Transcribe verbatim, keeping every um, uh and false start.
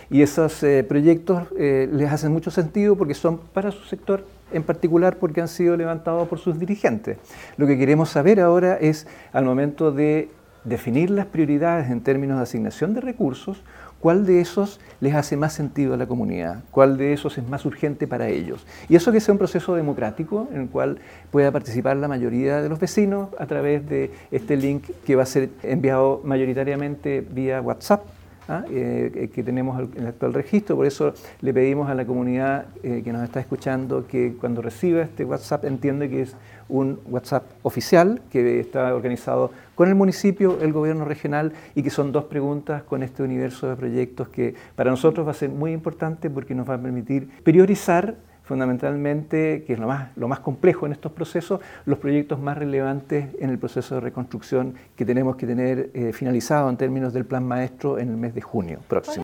Y esos eh, proyectos eh, les hacen mucho sentido porque son para su sector en particular, porque han sido levantados por sus dirigentes. Lo que queremos saber ahora es, al momento de definir las prioridades en términos de asignación de recursos, cuál de esos les hace más sentido a la comunidad, cuál de esos es más urgente para ellos. Y eso que sea un proceso democrático en el cual pueda participar la mayoría de los vecinos a través de este link que va a ser enviado mayoritariamente vía WhatsApp, ¿ah? eh, que tenemos en el actual registro. Por eso le pedimos a la comunidad eh, que nos está escuchando que cuando reciba este WhatsApp entiende que es un WhatsApp oficial que está organizado con el municipio, el gobierno regional, y que son dos preguntas con este universo de proyectos que para nosotros va a ser muy importante porque nos va a permitir priorizar fundamentalmente, que es lo más, lo más complejo en estos procesos, los proyectos más relevantes en el proceso de reconstrucción que tenemos que tener eh, finalizado en términos del plan maestro en el mes de junio próximo.